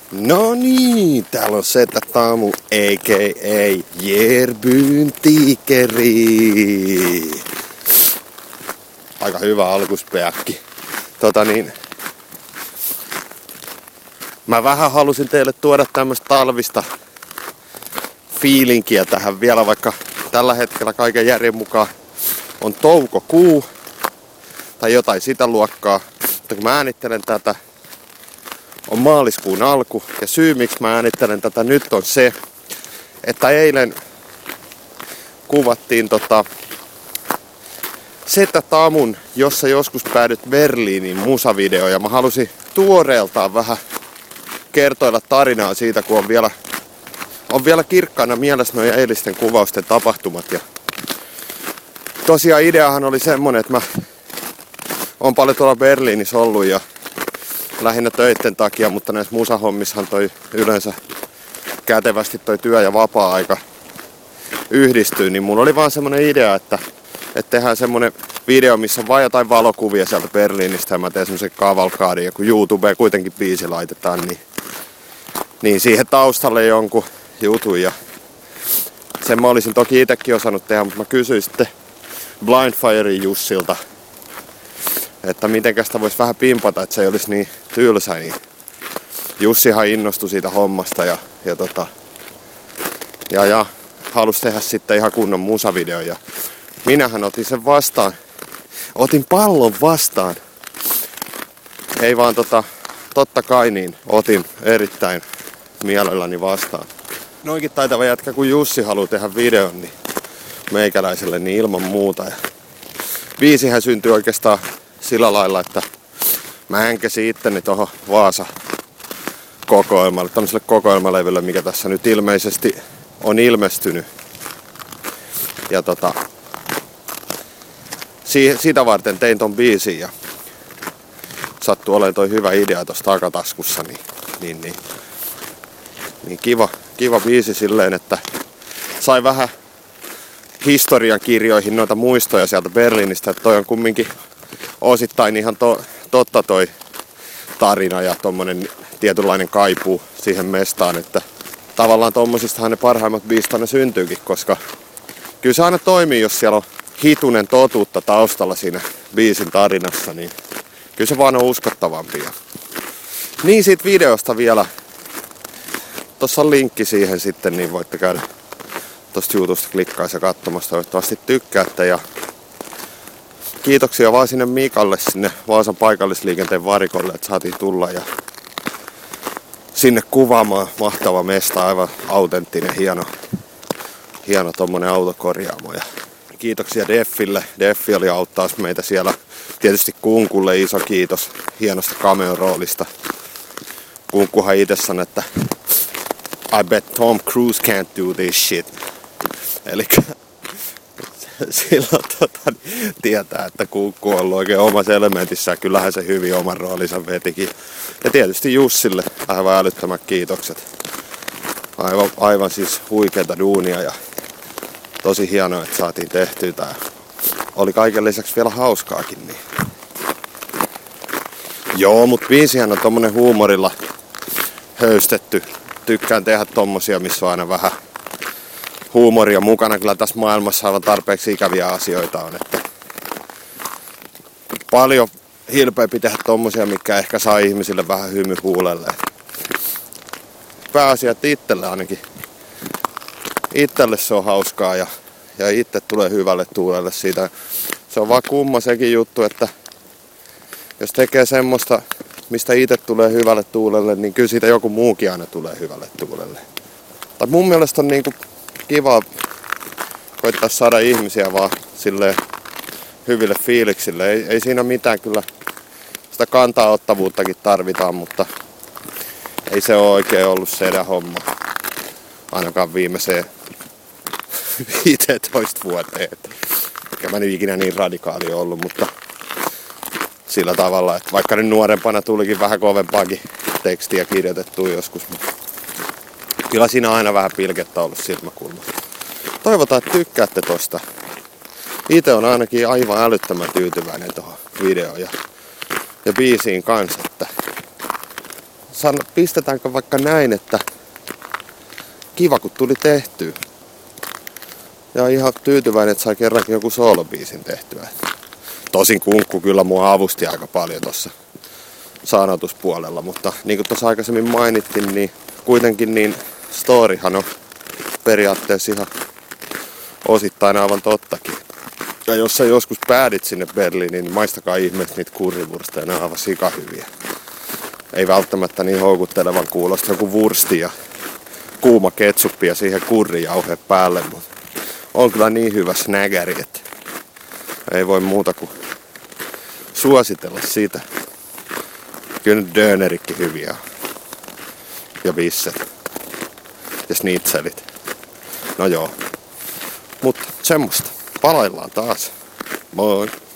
No niin, täällä on Setä Tamu, a.k.a. Järbyn tiikeri. Aika hyvä alkuspeäkki. Mä vähän halusin teille tuoda tämmöstä talvista fiilinkiä tähän vielä, vaikka tällä hetkellä kaiken järjen mukaan on toukokuu tai jotain sitä luokkaa. Mutta kun mä äänittelen tätä, on maaliskuun alku, ja syy miksi mä äänittelen tätä nyt on se, että eilen kuvattiin Setä Tamun, jossa joskus päädyt Berliiniin musavideo, ja mä halusin tuoreeltaan vähän kertoilla tarinaa siitä, kun on vielä kirkkaana mielessä nuo eilisten kuvausten tapahtumat. Ja tosiaan ideahan oli semmonen, että mä oon paljon tuolla Berliinissä ollut ja lähinnä töitten takia, mutta näissä musahommissahan toi yleensä kätevästi toi työ ja vapaa-aika yhdistyy, niin mulla oli vaan semmonen idea, että tehdään semmonen video, missä on vaan jotain valokuvia sieltä Berliinistä ja mä teen semmosen kavalkaadin, ja kun YouTubeen kuitenkin biisi laitetaan, niin siihen taustalle jonkun jutun, ja sen mä olisin toki itekin osannut tehdä, mutta mä kysyin sitten Blindfiren Jussilta, että mitenkä sitä vois vähän pimpata, että se ei olisi niin tylsä, niin Jussihan innostui siitä hommasta ja halusi tehdä sitten ihan kunnon musavideo, ja minähän otin sen vastaan. Otin pallon vastaan. Ei vaan totta kai niin otin erittäin mielelläni vastaan. Noinkin taitava jätkä kun Jussi haluaa tehdä videon, niin meikäläiselle niin ilman muuta. Ja biisihän syntyi oikeastaan sillä lailla, että mä hänkäsin itteni tohon Vaasa-kokoelmalle, tämmöiselle kokoelmalevylle, mikä tässä nyt ilmeisesti on ilmestynyt. Ja sitä varten tein ton biisin, ja sattuu olemaan toi hyvä idea tossa takataskussa, niin kiva biisi silleen, että sai vähän historiankirjoihin noita muistoja sieltä Berliinistä, että toi on kumminkin osittain ihan totta toi tarina ja tommonen tietynlainen kaipuu siihen mestaan, että tavallaan tommosistahan ne parhaimmat biisit aina syntyykin, koska kyllä se aina toimii, jos siellä on hitunen totuutta taustalla siinä biisin tarinassa, niin kyllä se vaan on uskottavampi. Niin siitä videosta vielä, tossa on linkki siihen sitten, niin voitte käydä tosta YouTubesta klikkaissa ja katsomassa, toivottavasti tykkäätte, ja kiitoksia vaan sinne Mikalle, sinne Vaasan paikallisliikenteen varikolle, että saatiin tulla ja sinne kuvaamaan mahtava mesta, aivan autenttinen, hieno tommonen autokorjaamo. Ja kiitoksia Deffille. Deffi oli auttaa meitä siellä. Tietysti Kunkulle iso kiitos hienosta cameo-roolista. Kunkuhan itse sanoi, että I bet Tom Cruise can't do this shit. Elikkä silloin tietää, että Kunkku on ollut oikein omassa elementissä, ja kyllähän se hyvin oman roolinsa vetikin. Ja tietysti Jussille aivan älyttömät kiitokset. Aivan siis huikeeta duunia, ja tosi hienoa, että saatiin tehtyä tää. Oli kaiken lisäksi vielä hauskaakin. Niin. Joo, mut biisihän on tommonen huumorilla höystetty. Tykkään tehdä tommosia, missä on aina vähän huumoria mukana. Kyllä tässä maailmassa aivan tarpeeksi ikäviä asioita on. Että paljon hilpeämpi tehdä tommosia, mikä ehkä saa ihmisille vähän hymy huulelle. Pääasia, että itselle ainakin. Itselle se on hauskaa ja itse tulee hyvälle tuulelle siitä. Se on vaan kumma sekin juttu, että jos tekee semmoista, mistä itse tulee hyvälle tuulelle, niin kyllä siitä joku muukin aina tulee hyvälle tuulelle. Tai mun mielestä on niinku kiva koittaa saada ihmisiä vaan silleen hyville fiiliksille. Ei siinä mitään, kyllä sitä kantaa-ottavuuttakin tarvitaan, mutta ei se ole oikein ollut Sedän homma. Ainakaan viimeiseen 15 vuoteen. Eikä mä nyt ikinä niin radikaali ollut, mutta sillä tavalla, että vaikka nyt nuorempana tulikin vähän kovempaakin tekstiä kirjoitettua joskus, mutta kyllä siinä on aina vähän pilkettä ollut silmäkulmassa. Toivotaan, että tykkäätte tosta. Itse on ainakin aivan älyttömän tyytyväinen tuohon videoon ja biisiin kanssa, että pistetäänkö vaikka näin, että kiva kun tuli tehtyä. Ja ihan tyytyväinen, että sai kerrankin joku soolobiisin tehtyä. Tosin Kunkku kyllä mua avusti aika paljon tossa sanotuspuolella, mutta niin kuin tuossa aikaisemmin mainittiin, niin kuitenkin niin storyhan on periaatteessa ihan osittain aivan tottakin. Ja jos sä joskus päädit sinne Berliiniin, niin maistakaa ihmeessä niitä currywursteja, ne on aivan sikahyviä. Ei välttämättä niin houkuttelevan kuulosta joku wursti ja kuuma ketsuppi ja siihen kurrijauhe päälle, mutta on kyllä niin hyvä snägäri, että ei voi muuta kuin suositella sitä. Kyllä nyt dönerikin hyviä ja bisset ja snitzelit. No joo, mutta semmoista. Palaillaan taas. Moi!